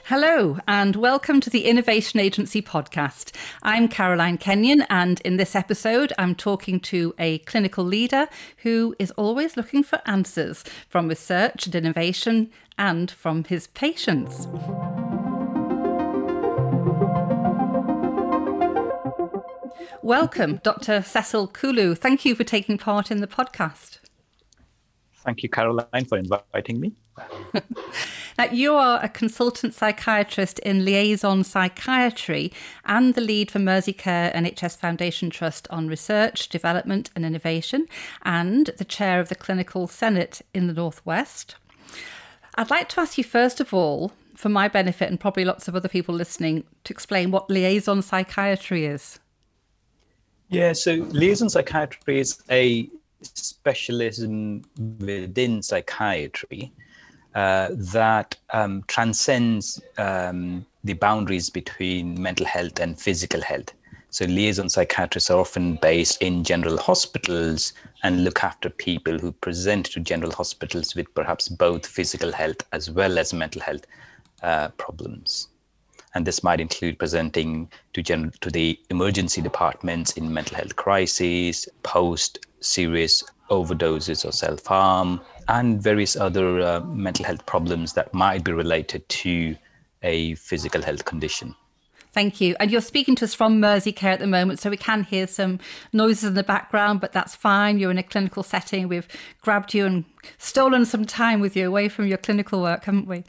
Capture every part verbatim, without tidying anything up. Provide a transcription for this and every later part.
Hello, and welcome to the Innovation Agency podcast. I'm Caroline Kenyon, and in this episode, I'm talking to a clinical leader who is always looking for answers from research and innovation and from his patients. Welcome, Doctor Cecil Kulu. Thank you for taking part in the podcast. Thank you, Caroline, for inviting me. Now, you are a consultant psychiatrist in Liaison Psychiatry and the lead for Merseycare N H S Foundation Trust on Research, Development and Innovation, and the chair of the Clinical Senate in the Northwest. I'd like to ask you, first of all, for my benefit and probably lots of other people listening, to explain what liaison psychiatry is. Yeah, so liaison psychiatry is a specialism within psychiatry uh, that um, transcends um, the boundaries between mental health and physical health. So liaison psychiatrists are often based in general hospitals and look after people who present to general hospitals with perhaps both physical health as well as mental health uh, problems. And this might include presenting to, gen- to the emergency departments in mental health crises, post-serious overdoses or self-harm, and various other uh, mental health problems that might be related to a physical health condition. Thank you. And you're speaking to us from Merseycare at the moment, so we can hear some noises in the background, but that's fine. You're in a clinical setting. We've grabbed you and stolen some time with you away from your clinical work, haven't we?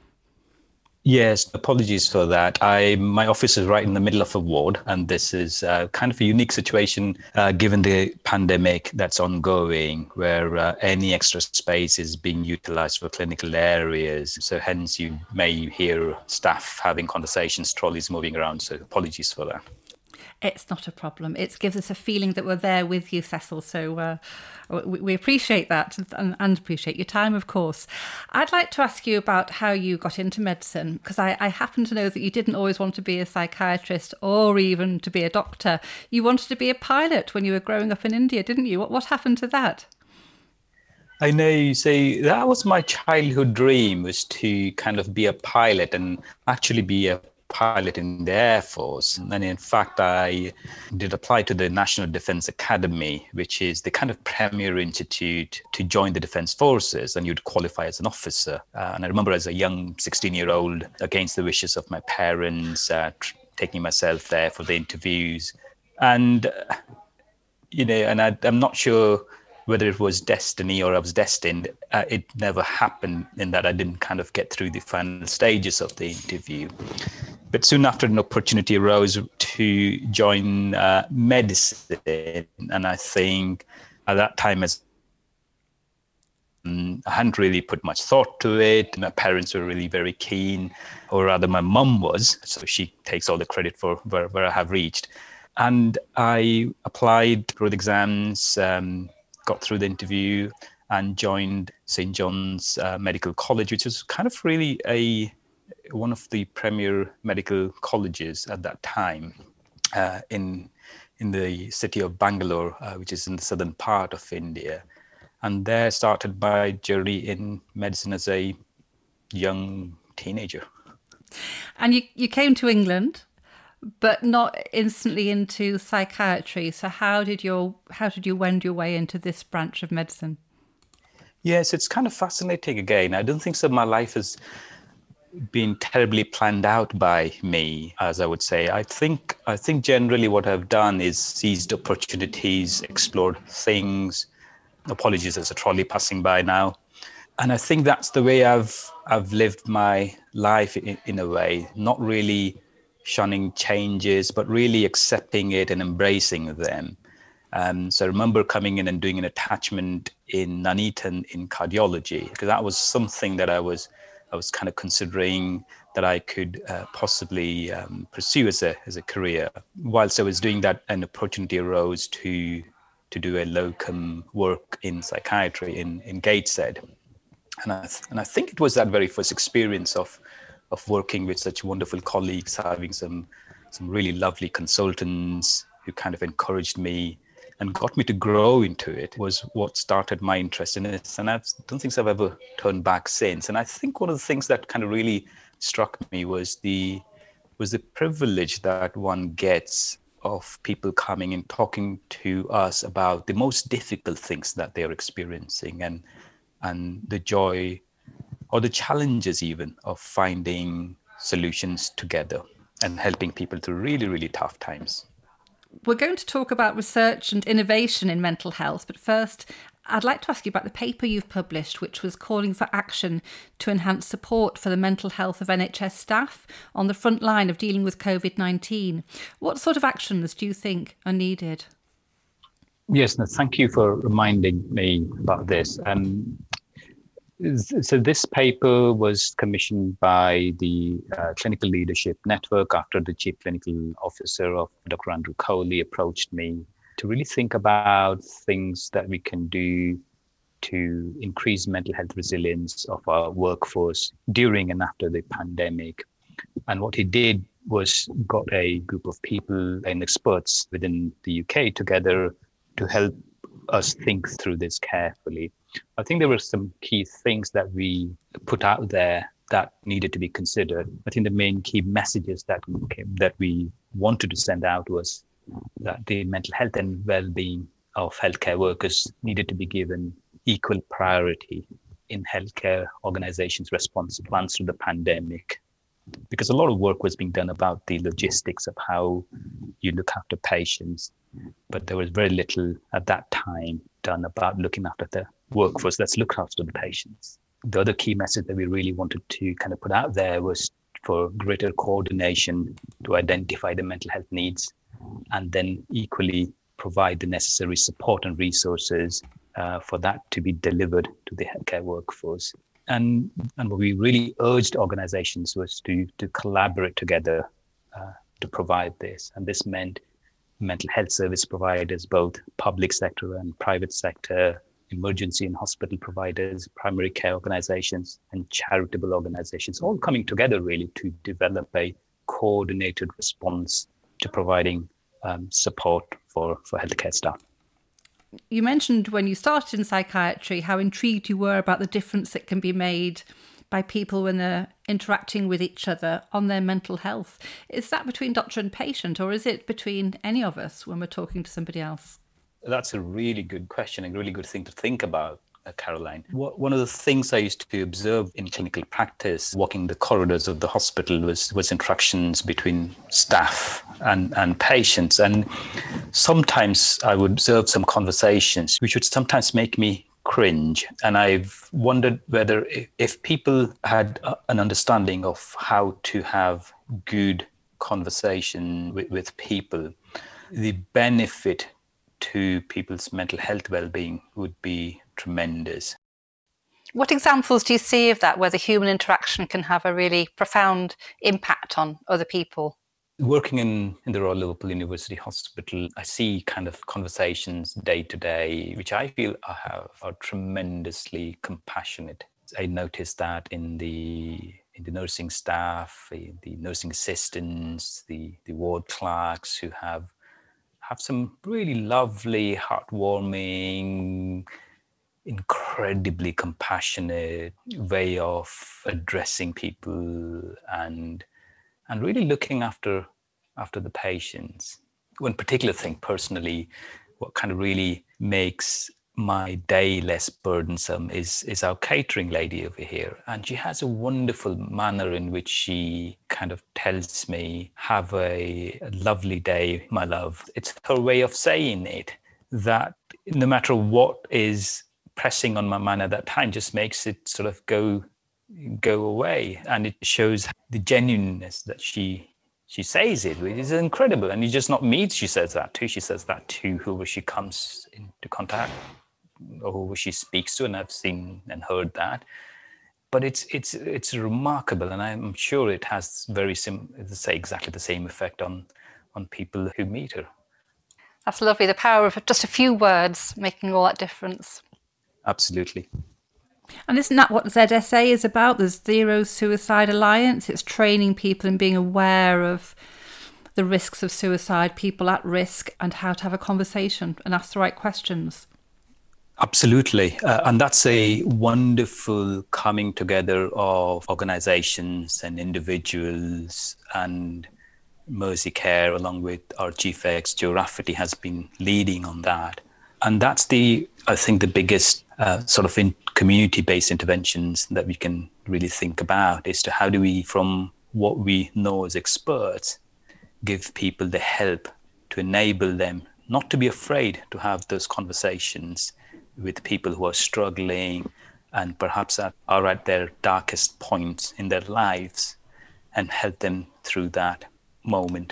Yes, apologies for that. I my office is right in the middle of a ward, and this is uh, kind of a unique situation uh, given the pandemic that's ongoing, where uh, any extra space is being utilized for clinical areas. So hence you may hear staff having conversations, trolleys moving around. So apologies for that. It's not a problem. It gives us a feeling that we're there with you, Cecil. So uh, we, we appreciate that and, and appreciate your time, of course. I'd like to ask you about how you got into medicine, because I, I happen to know that you didn't always want to be a psychiatrist or even to be a doctor. You wanted to be a pilot when you were growing up in India, didn't you? What, what happened to that? I know you say that was my childhood dream, was to kind of be a pilot and actually be a pilot in the Air Force. And in fact, I did apply to the National Defense Academy, which is the kind of premier institute to join the Defense Forces, and you'd qualify as an officer. Uh, and I remember as a young sixteen-year-old, against the wishes of my parents, uh, tr- taking myself there for the interviews. And, uh, you know, and I, I'm not sure whether it was destiny or I was destined. Uh, it never happened in that I didn't kind of get through the final stages of the interview. But soon after, an opportunity arose to join uh, medicine. And I think at that time, as um, I hadn't really put much thought to it. My parents were really very keen, or rather my mum was. So she takes all the credit for where, where I have reached. And I applied, wrote exams, um, got through the interview and joined Saint John's uh, Medical College, which was kind of really a one of the premier medical colleges at that time uh, in in the city of Bangalore, uh, which is in the southern part of India. And there started my journey in medicine as a young teenager. And you, you came to England, but not instantly into psychiatry. So how did your how did you wend your way into this branch of medicine? Yes, it's kind of fascinating again. I don't think so my life has been terribly planned out by me, as I would say. I think I think generally what I've done is seized opportunities, explored things. Apologies, there's a trolley passing by now. And I think that's the way I've I've lived my life in, in a way, not really shunning changes, but really accepting it and embracing them. Um, so I remember coming in and doing an attachment in Nuneaton in cardiology, because that was something that I was I was kind of considering that I could uh, possibly um, pursue as a as a career. Whilst I was doing that, an opportunity arose to to do a locum work in psychiatry in, in Gateshead. And I, th- and I think it was that very first experience of of working with such wonderful colleagues, having some some really lovely consultants who kind of encouraged me and got me to grow into it, was what started my interest in it. And I don't think I've ever turned back since. And I think one of the things that kind of really struck me was the was the privilege that one gets of people coming and talking to us about the most difficult things that they're experiencing, and and the joy or the challenges even of finding solutions together and helping people through really, really tough times. We're going to talk about research and innovation in mental health, but first, I'd like to ask you about the paper you've published, which was calling for action to enhance support for the mental health of N H S staff on the front line of dealing with covid nineteen. What sort of actions do you think are needed? Yes, no, thank you for reminding me about this. Um, so this paper was commissioned by the uh, Clinical Leadership Network after the Chief Clinical Officer of Doctor Andrew Coley approached me to really think about things that we can do to increase mental health resilience of our workforce during and after the pandemic. And what he did was got a group of people and experts within the U K together to help us think through this carefully. I think there were some key things that we put out there that needed to be considered. I think the main key messages that came, that we wanted to send out was that the mental health and well-being of healthcare workers needed to be given equal priority in healthcare organizations' response plans to the pandemic. Because a lot of work was being done about the logistics of how you look after patients, but there was very little at that time done about looking after the workforce that's looked after the patients. The other key message that we really wanted to kind of put out there was for greater coordination to identify the mental health needs and then equally provide the necessary support and resources uh, for that to be delivered to the healthcare workforce. And, and what we really urged organizations was to, to collaborate together uh, to provide this. And this meant mental health service providers, both public sector and private sector, emergency and hospital providers, primary care organizations, and charitable organizations, all coming together really to develop a coordinated response to providing um, support for, for healthcare staff. You mentioned when you started in psychiatry how intrigued you were about the difference that can be made by people when they're interacting with each other on their mental health. Is that between doctor and patient, or is it between any of us when we're talking to somebody else? That's a really good question, a really good thing to think about, uh, Caroline. One of the things I used to observe in clinical practice, walking the corridors of the hospital, was, was interactions between staff and, and patients. And sometimes I would observe some conversations which would sometimes make me cringe. And I've wondered whether if, if people had an understanding of how to have good conversation with, with people, the benefit to people's mental health well-being would be tremendous. What examples do you see of that, where the human interaction can have a really profound impact on other people? Working in, in the Royal Liverpool University Hospital, I see kind of conversations day to day, which I feel I have, are tremendously compassionate. I noticed that in the in the nursing staff, the, the nursing assistants, the, the ward clerks who have have some really lovely, heartwarming, incredibly compassionate way of addressing people and and really looking after after the patients. One particular thing personally, what kind of really makes my day less burdensome is, is our catering lady over here. And she has a wonderful manner in which she kind of tells me, have a, a lovely day, my love. It's her way of saying it, that no matter what is pressing on my mind at that time, just makes it sort of go go away. And it shows the genuineness that she she says it, which is incredible. And it's just not me she says that to, she says that to whoever she comes into contact or who she speaks to, and I've seen and heard that. But it's it's it's remarkable, and I'm sure it has very sim say exactly the same effect on on people who meet her. That's lovely. The power of just a few words making all that difference. Absolutely. And isn't that what Z S A is about? The Zero Suicide Alliance. It's training people in being aware of the risks of suicide, people at risk, and how to have a conversation and ask the right questions. Absolutely. Uh, and that's a wonderful coming together of organizations and individuals, and Mercy Care, along with our chief ex, Joe Rafferty, has been leading on that. And that's the, I think, the biggest uh, sort of in community-based interventions that we can really think about is to how do we, from what we know as experts, give people the help to enable them not to be afraid to have those conversations with people who are struggling and perhaps are at their darkest points in their lives, and help them through that moment.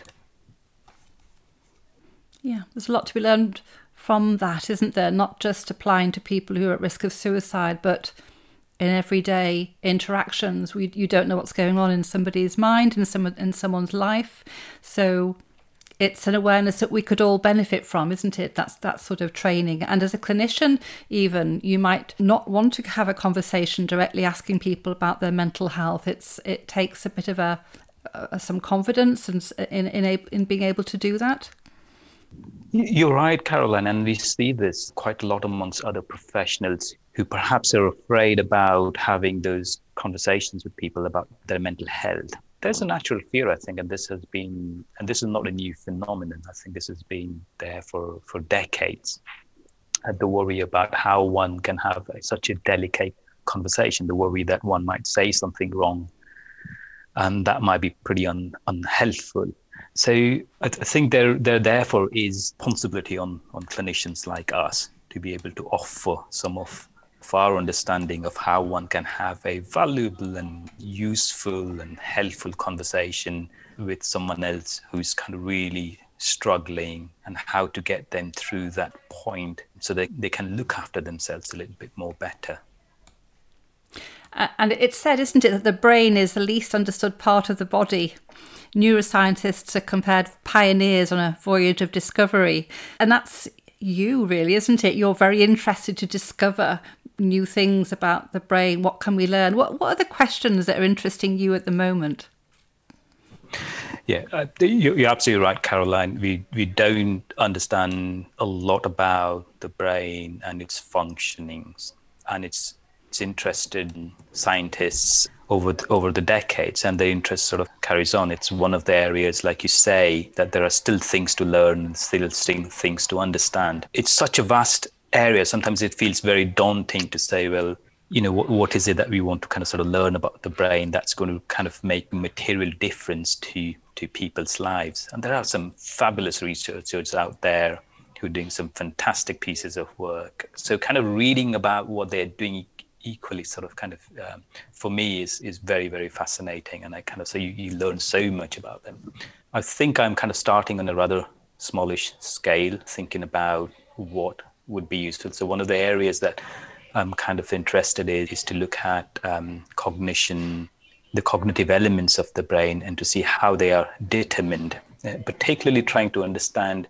Yeah, there's a lot to be learned from that, isn't there? Not just applying to people who are at risk of suicide, but in everyday interactions. We, you don't know what's going on in somebody's mind, in, some, in someone's life. So it's an awareness that we could all benefit from, isn't it? That's that sort of training. And as a clinician, even, you might not want to have a conversation directly asking people about their mental health. It's it takes a bit of a, a some confidence and in in, a, in being able to do that. You're right, Caroline, and we see this quite a lot amongst other professionals who perhaps are afraid about having those conversations with people about their mental health. There's a natural fear, I think, and this has been, and this is not a new phenomenon. I think this has been there for, for decades. And the worry about how one can have a, such a delicate conversation, the worry that one might say something wrong, and that might be pretty un, unhelpful. So I, th- I think there, there therefore is responsibility on, on clinicians like us to be able to offer some of of our understanding of how one can have a valuable and useful and helpful conversation with someone else who's kind of really struggling, and how to get them through that point so that they can look after themselves a little bit more better. Uh, and it's said, isn't it, that the brain is the least understood part of the body. Neuroscientists are compared pioneers on a voyage of discovery. And that's you, really, isn't it? You're very interested to discover new things about the brain. What can we learn? What What are the questions that are interesting you at the moment? Yeah, uh, you're absolutely right, Caroline. We we don't understand a lot about the brain and its functionings, and it's it's interested in scientists over the, over the decades, and the interest sort of carries on. It's one of the areas, like you say, that there are still things to learn and still things to understand. It's such a vast area. Sometimes it feels very daunting to say, well, you know, what, what is it that we want to kind of sort of learn about the brain that's going to kind of make a material difference to to people's lives? And there are some fabulous researchers out there who are doing some fantastic pieces of work. So kind of reading about what they're doing equally sort of kind of, um, for me, is is very, very fascinating. And I kind of, so you, you learn so much about them. I think I'm kind of starting on a rather smallish scale, thinking about what would be useful. So one of the areas that I'm kind of interested in is to look at um, cognition, the cognitive elements of the brain, and to see how they are determined, uh, particularly trying to understand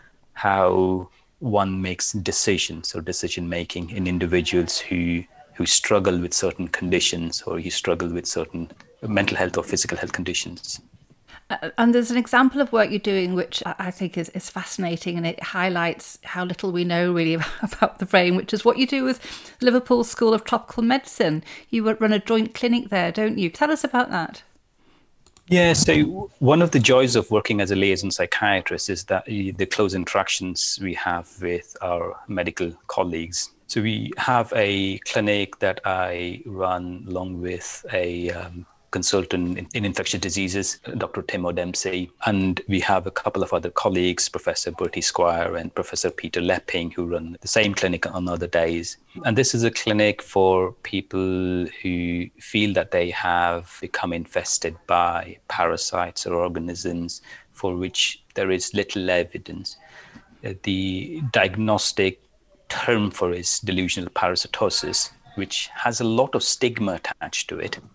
how one makes decisions or decision making in individuals who who struggle with certain conditions, or who struggle with certain mental health or physical health conditions. Uh, and there's an example of work you're doing which I think is, is fascinating, and it highlights how little we know really about the brain, which is what you do with Liverpool School of Tropical Medicine. You run a joint clinic there, don't you? Tell us about that. Yeah, so one of the joys of working as a liaison psychiatrist is that the close interactions we have with our medical colleagues. So we have a clinic that I run along with a um, consultant in, in infectious diseases, Doctor Tim O'Dempsey, and we have a couple of other colleagues, Professor Bertie Squire and Professor Peter Lepping, who run the same clinic on other days. And this is a clinic for people who feel that they have become infested by parasites or organisms for which there is little evidence. Uh, the diagnostic term for is delusional parasitosis, which has a lot of stigma attached to it.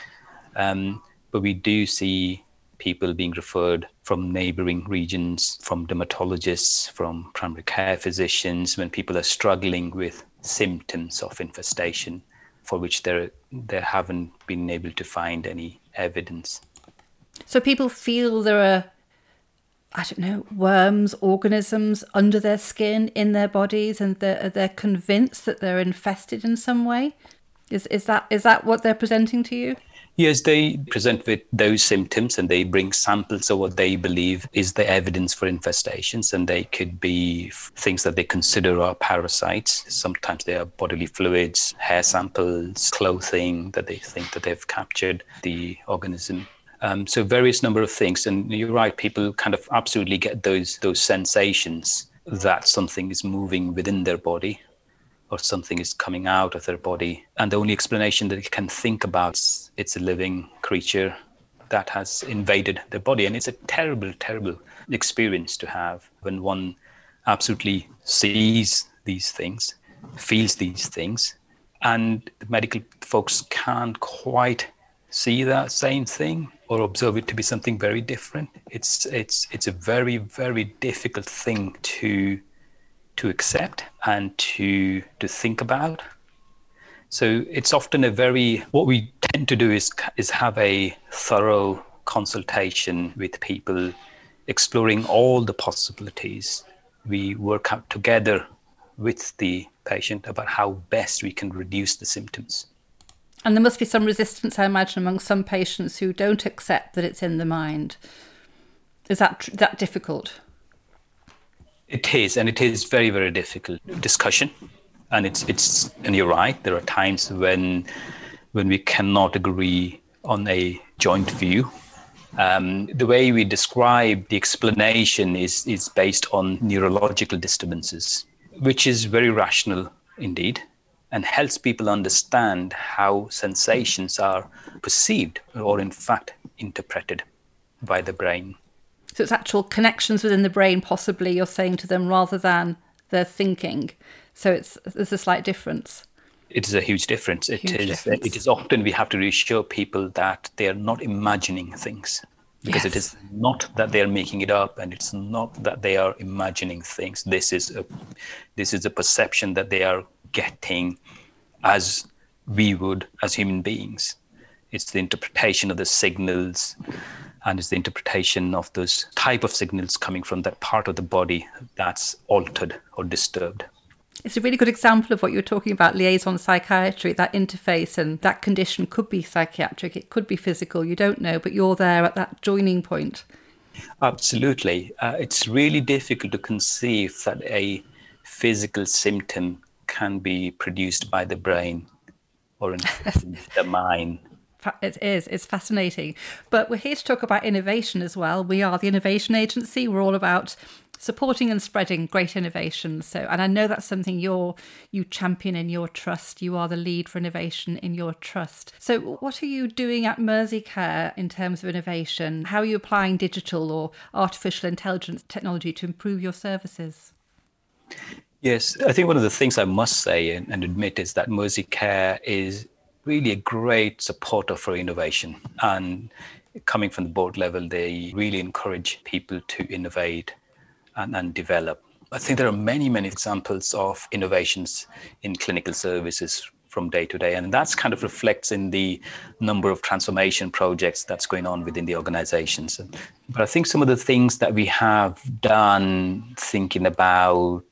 Um, but we do see people being referred from neighboring regions, from dermatologists, from primary care physicians, when people are struggling with symptoms of infestation for which there they haven't been able to find any evidence. So people feel there are I don't know, worms, organisms under their skin, in their bodies, and they're, they're convinced that they're infested in some way? Is is that is that what they're presenting to you? Yes, they present with those symptoms and they bring samples of what they believe is the evidence for infestations. And they could be things that they consider are parasites. Sometimes they are bodily fluids, hair samples, clothing that they think that they've captured the organism. Um, so various number of things. And you're right, people kind of absolutely get those those sensations that something is moving within their body or something is coming out of their body. And the only explanation that they can think about is it's a living creature that has invaded their body. And it's a terrible, terrible experience to have when one absolutely sees these things, feels these things, and the medical folks can't quite see that same thing or observe it to be something very different. It's it's it's a very, very difficult thing to to accept and to to think about. So it's often a very, what we tend to do is is have a thorough consultation with people, exploring all the possibilities. We work out together with the patient about how best we can reduce the symptoms. And there must be some resistance, I imagine, among some patients who don't accept that it's in the mind. Is that that difficult? It is, and it is very, very difficult discussion. And it's it's and you're right, there are times when when we cannot agree on a joint view. Um, the way we describe the explanation is is based on neurological disturbances, which is very rational indeed, and helps people understand how sensations are perceived or in fact interpreted by the brain. So it's actual connections within the brain, possibly, you're saying to them, rather than their thinking. So it's there's a slight difference. It is a huge difference. It huge is. Difference. It is often we have to reassure people that they are not imagining things, because yes. It is not that they are making it up, and it's not that they are imagining things. This is a this is a perception that they are getting, as we would as human beings. It's the interpretation of the signals. And it's the interpretation of those type of signals coming from that part of the body that's altered or disturbed. It's a really good example of what you're talking about, liaison psychiatry, that interface, and that condition could be psychiatric, it could be physical, you don't know, but you're there at that joining point. Absolutely. Uh, it's really difficult to conceive that a physical symptom can be produced by the brain or in the mind. It is. It's fascinating. But we're here to talk about innovation as well. We are the Innovation Agency. We're all about supporting and spreading great innovation. So, and I know that's something you're you champion in your trust. You are the lead for innovation in your trust. So what are you doing at Merseycare in terms of innovation? How are you applying digital or artificial intelligence technology to improve your services? Yes, I think one of the things I must say and, and admit is that Merseycare is really a great supporter for innovation. And coming from the board level, they really encourage people to innovate and, and develop. I think there are many, many examples of innovations in clinical services from day to day. And that's kind of reflects in the number of transformation projects that's going on within the organizations. But I think some of the things that we have done thinking about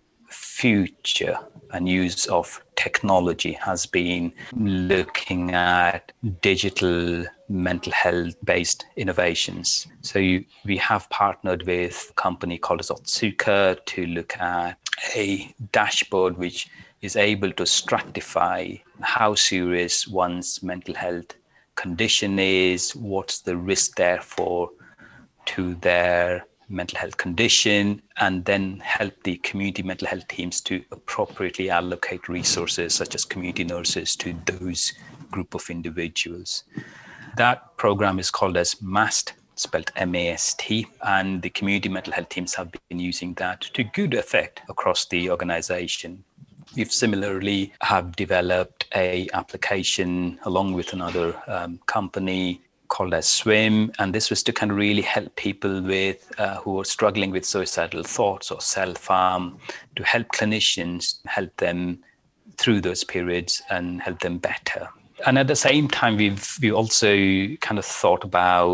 future and use of technology has been looking at digital mental health based innovations. So you, we have partnered with a company called Otsuka to look at a dashboard which is able to stratify how serious one's mental health condition is, what's the risk therefore to their mental health condition, and then help the community mental health teams to appropriately allocate resources such as community nurses to those group of individuals. That program is called as MAST, spelled M A S T, and the community mental health teams have been using that to good effect across the organization. We've similarly have developed a application along with another um, company called as Swim, and this was to kind of really help people with uh, who are struggling with suicidal thoughts or self-harm, to help clinicians help them through those periods and help them better. And at the same time, we've we also kind of thought about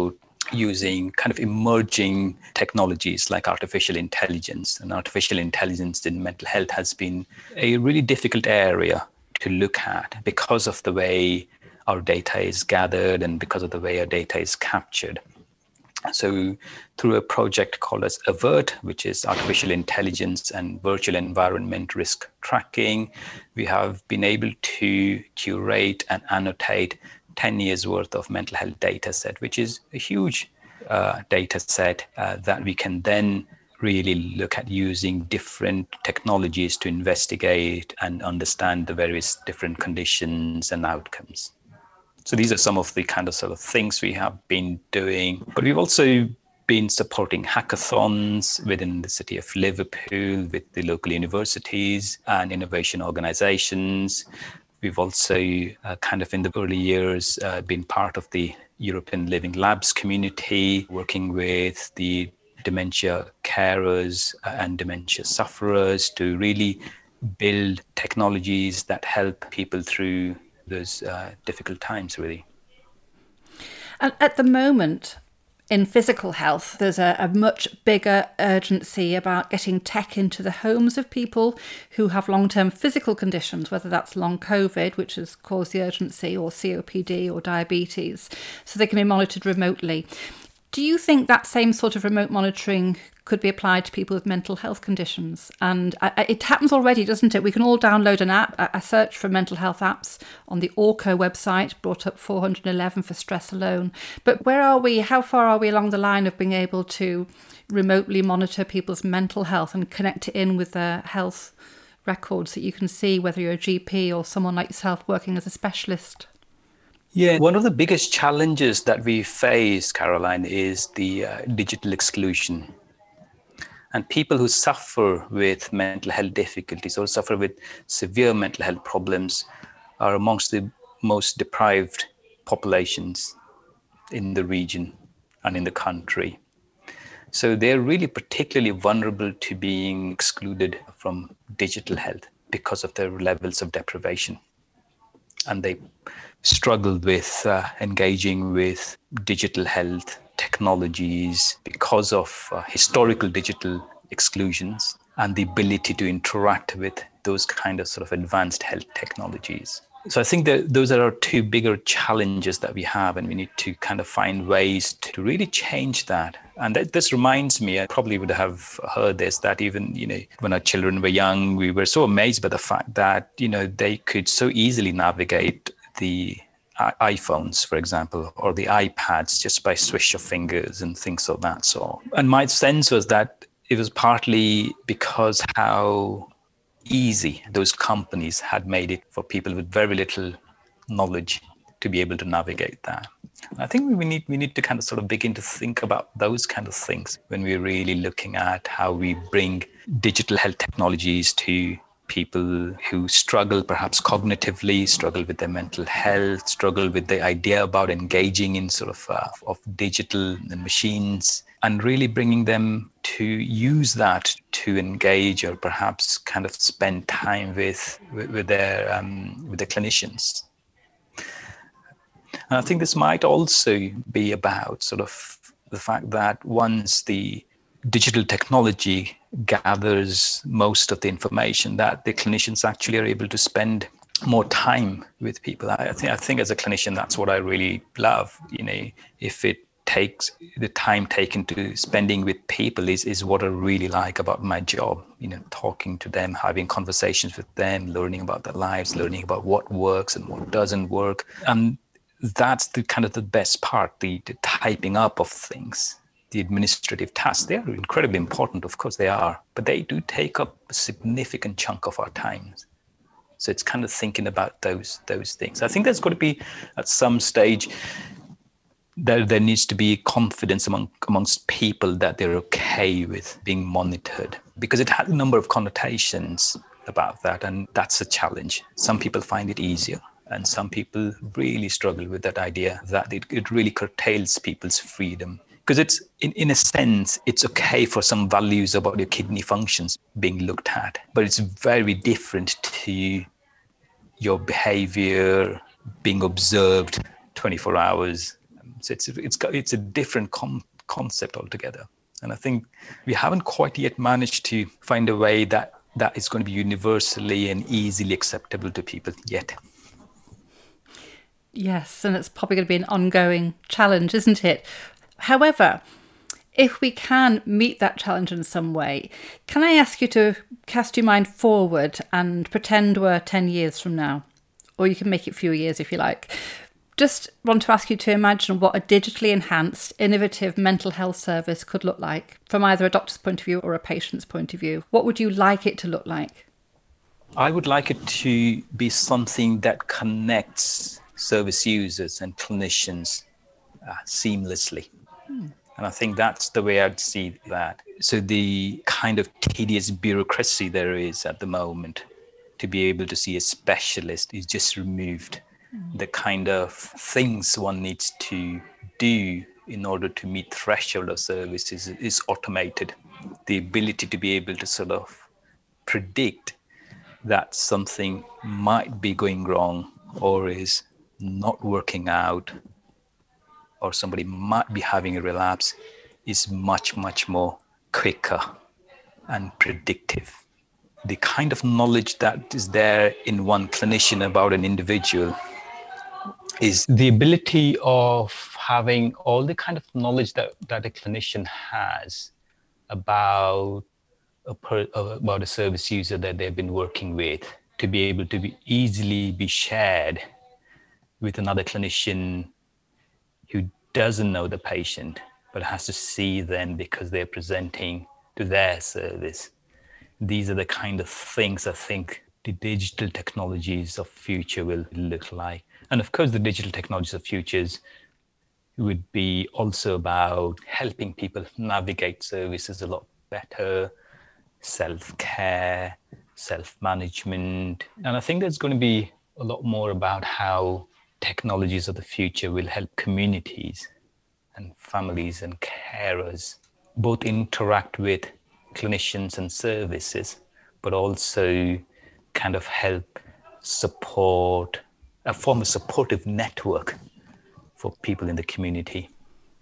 using kind of emerging technologies like artificial intelligence. And artificial intelligence in mental health has been a really difficult area to look at because of the way our data is gathered and because of the way our data is captured. So through a project called as AVERT, which is artificial intelligence and virtual environment risk tracking, we have been able to curate and annotate ten years worth of mental health data set, which is a huge uh, data set uh, that we can then really look at using different technologies to investigate and understand the various different conditions and outcomes. So these are some of the kind of sort of things we have been doing. But we've also been supporting hackathons within the city of Liverpool with the local universities and innovation organizations. We've also uh, kind of in the early years uh, been part of the European Living Labs community, working with the dementia carers and dementia sufferers to really build technologies that help people through those uh, difficult times, really. And at the moment, in physical health, there's a, a much bigger urgency about getting tech into the homes of people who have long-term physical conditions, whether that's long COVID, which has caused the urgency, or C O P D or diabetes, so they can be monitored remotely. Do you think that same sort of remote monitoring could be applied to people with mental health conditions? And it happens already, doesn't it? We can all download an app. I search for mental health apps on the Orco website, brought up four hundred eleven for stress alone. But where are we? How far are we along the line of being able to remotely monitor people's mental health and connect it in with their health records so you can see whether you're a G P or someone like yourself working as a specialist? Yeah, one of the biggest challenges that we face, Caroline, is the uh, digital exclusion. And people who suffer with mental health difficulties or suffer with severe mental health problems are amongst the most deprived populations in the region and in the country. So they're really particularly vulnerable to being excluded from digital health because of their levels of deprivation. And they struggled with uh, engaging with digital health technologies because of uh, historical digital exclusions and the ability to interact with those kind of sort of advanced health technologies. So I think that those are our two bigger challenges that we have, and we need to kind of find ways to really change that. And that, this reminds me, I probably would have heard this, that even, you know, when our children were young, we were so amazed by the fact that, you know, they could so easily navigate the iPhones, for example, or the iPads just by swish of fingers and things of that sort. And my sense was that it was partly because how easy those companies had made it for people with very little knowledge to be able to navigate that. I think we need we need to kind of sort of begin to think about those kind of things when we're really looking at how we bring digital health technologies to people who struggle perhaps cognitively, struggle with their mental health, struggle with the idea about engaging in sort of uh, of digital machines, and really bringing them to use that to engage or perhaps kind of spend time with with, with their um, with their clinicians. And I think this might also be about sort of the fact that once the digital technology gathers most of the information, that the clinicians actually are able to spend more time with people. I think I think as a clinician, that's what I really love. You know, if it takes the time taken to spending with people is, is what I really like about my job. You know, talking to them, having conversations with them, learning about their lives, learning about what works and what doesn't work. And that's the kind of the best part, the, the typing up of things. The administrative tasks, they are incredibly important, of course they are, but they do take up a significant chunk of our time. So it's kind of thinking about those those things. I think there's got to be, at some stage, there, there needs to be confidence among amongst people that they're okay with being monitored, because it has a number of connotations about that, and that's a challenge. Some people find it easier, and some people really struggle with that idea that it, it really curtails people's freedom. Because it's, in, in a sense, it's okay for some values about your kidney functions being looked at, but it's very different to your behavior being observed twenty-four hours So it's it's got, it's a different com- concept altogether. And I think we haven't quite yet managed to find a way that that is going to be universally and easily acceptable to people yet. Yes, and it's probably going to be an ongoing challenge, isn't it? However, if we can meet that challenge in some way, can I ask you to cast your mind forward and pretend we're ten years from now? Or you can make it a few years if you like. Just want to ask you to imagine what a digitally enhanced, innovative mental health service could look like from either a doctor's point of view or a patient's point of view. What would you like it to look like? I would like it to be something that connects service users and clinicians uh, seamlessly. Hmm. And I think that's the way I'd see that. So the kind of tedious bureaucracy there is at the moment to be able to see a specialist is just removed. Hmm. The kind of things one needs to do in order to meet threshold of services is, is automated. The ability to be able to sort of predict that something might be going wrong or is not working out, or somebody might be having a relapse, is much, much more quicker and predictive. The kind of knowledge that is there in one clinician about an individual is the ability of having all the kind of knowledge that, that a clinician has about a per, about a service user that they've been working with, to be able to be easily be shared with another clinician who doesn't know the patient, but has to see them because they're presenting to their service. These are the kind of things I think the digital technologies of future will look like. And of course, the digital technologies of futures would be also about helping people navigate services a lot better, self-care, self-management. And I think there's going to be a lot more about how technologies of the future will help communities and families and carers both interact with clinicians and services, but also kind of help support, a form of supportive network for people in the community.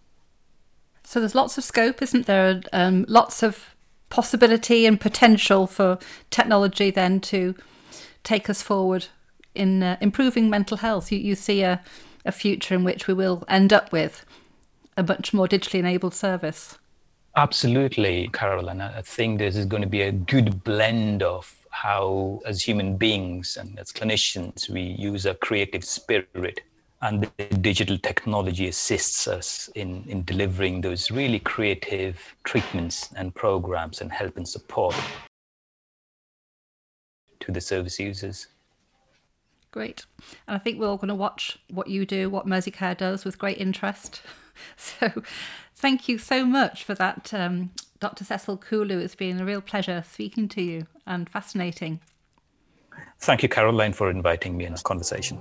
So there's lots of scope, isn't there? Um, lots of possibility and potential for technology then to take us forward in uh, improving mental health. You, you see a, a future in which we will end up with a much more digitally enabled service. Absolutely, Carol. And I think this is going to be a good blend of how, as human beings and as clinicians, we use our creative spirit, and the digital technology assists us in, in delivering those really creative treatments and programs and help and support to the service users. Great. And I think we're all going to watch what you do, what Merseycare does, with great interest. So thank you so much for that, um, Doctor Cecil Kulu. It's been a real pleasure speaking to you and fascinating. Thank you, Caroline, for inviting me in this conversation.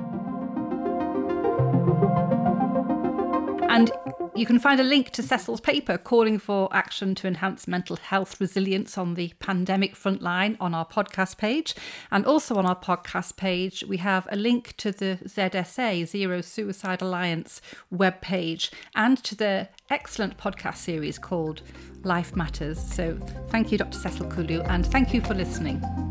And you can find a link to Cecil's paper calling for action to enhance mental health resilience on the pandemic frontline on our podcast page. And also on our podcast page, we have a link to the Z S A, Zero Suicide Alliance webpage, and to the excellent podcast series called Life Matters. So thank you, Doctor Cecil Kulu, and thank you for listening.